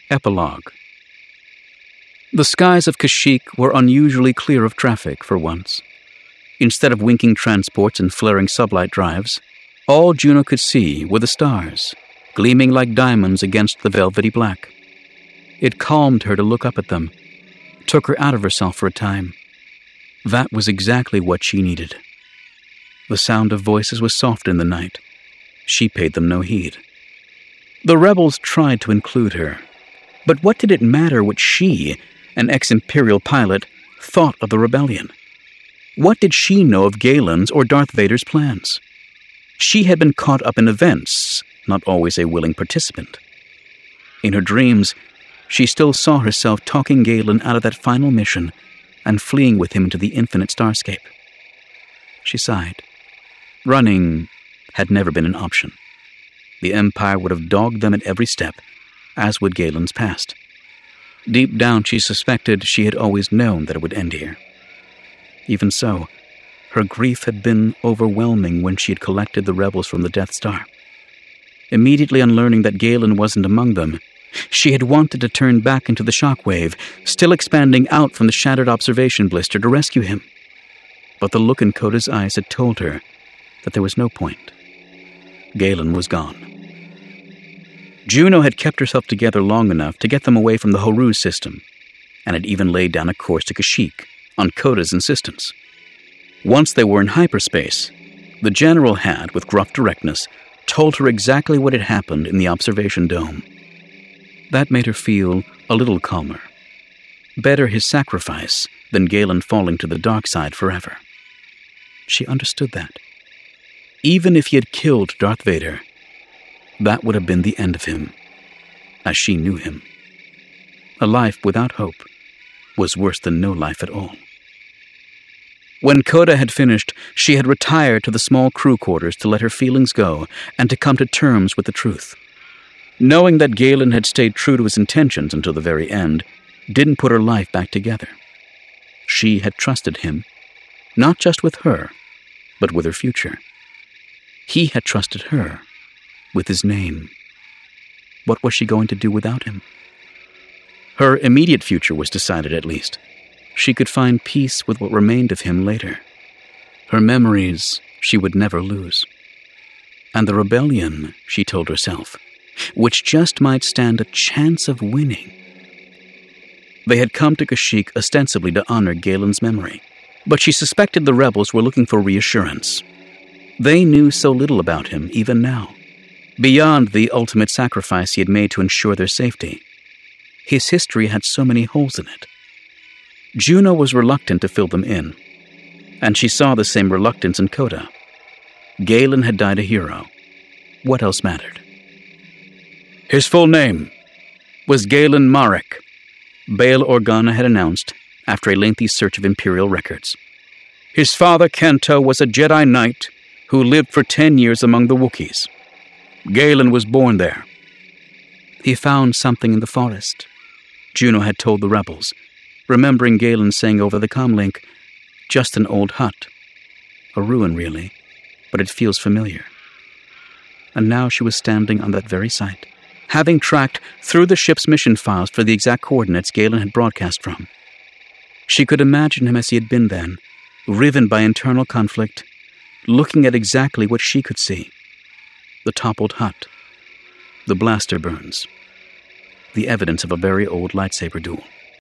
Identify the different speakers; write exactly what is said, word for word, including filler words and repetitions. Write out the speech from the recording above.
Speaker 1: Epilogue. The skies of Kashyyyk were unusually clear of traffic for once. Instead of winking transports and flaring sublight drives, all Juno could see were the stars, gleaming like diamonds against the velvety black. It calmed her to look up at them, took her out of herself for a time. That was exactly what she needed. The sound of voices was soft in the night. She paid them no heed. The rebels tried to include her, but what did it matter what she, an ex-Imperial pilot, thought of the rebellion? What did she know of Galen's or Darth Vader's plans? She had been caught up in events, not always a willing participant. In her dreams, she still saw herself talking Galen out of that final mission and fleeing with him into the infinite starscape. She sighed. Running had never been an option. The Empire would have dogged them at every step, as would Galen's past. Deep down she suspected she had always known that it would end here. Even so, her grief had been overwhelming when she had collected the rebels from the Death Star. Immediately unlearning that Galen wasn't among them, she had wanted to turn back into the shockwave, still expanding out from the shattered observation blister to rescue him. But the look in Koda's eyes had told her that there was no point. Galen was gone. Juno had kept herself together long enough to get them away from the Horus system, and had even laid down a course to Kashyyyk, on Koda's insistence. Once they were in hyperspace, the general had, with gruff directness, told her exactly what had happened in the observation dome. That made her feel a little calmer. Better his sacrifice than Galen falling to the dark side forever. She understood that. Even if he had killed Darth Vader, that would have been the end of him, as she knew him. A life without hope was worse than no life at all. When Koda had finished, she had retired to the small crew quarters to let her feelings go and to come to terms with the truth. Knowing that Galen had stayed true to his intentions until the very end didn't put her life back together. She had trusted him, not just with her, but with her future. He had trusted her with his name. What was she going to do without him? Her immediate future was decided, at least. She could find peace with what remained of him later. Her memories she would never lose. And the rebellion, she told herself, which just might stand a chance of winning. They had come to Kashyyyk ostensibly to honor Galen's memory, but she suspected the rebels were looking for reassurance. They knew so little about him, even now. Beyond the ultimate sacrifice he had made to ensure their safety, his history had so many holes in it. Juno was reluctant to fill them in, and she saw the same reluctance in Koda. Galen had died a hero. What else mattered? His full name was Galen Marek, Bail Organa had announced after a lengthy search of Imperial records. His father, Canto, was a Jedi Knight who lived for ten years among the Wookiees. Galen was born there. He found something in the forest, Juno had told the rebels, remembering Galen saying over the comlink, just an old hut. A ruin, really, but it feels familiar. And now she was standing on that very site, having tracked through the ship's mission files for the exact coordinates Galen had broadcast from. She could imagine him as he had been then, riven by internal conflict, looking at exactly what she could see. The toppled hut, the blaster burns, the evidence of a very old lightsaber duel.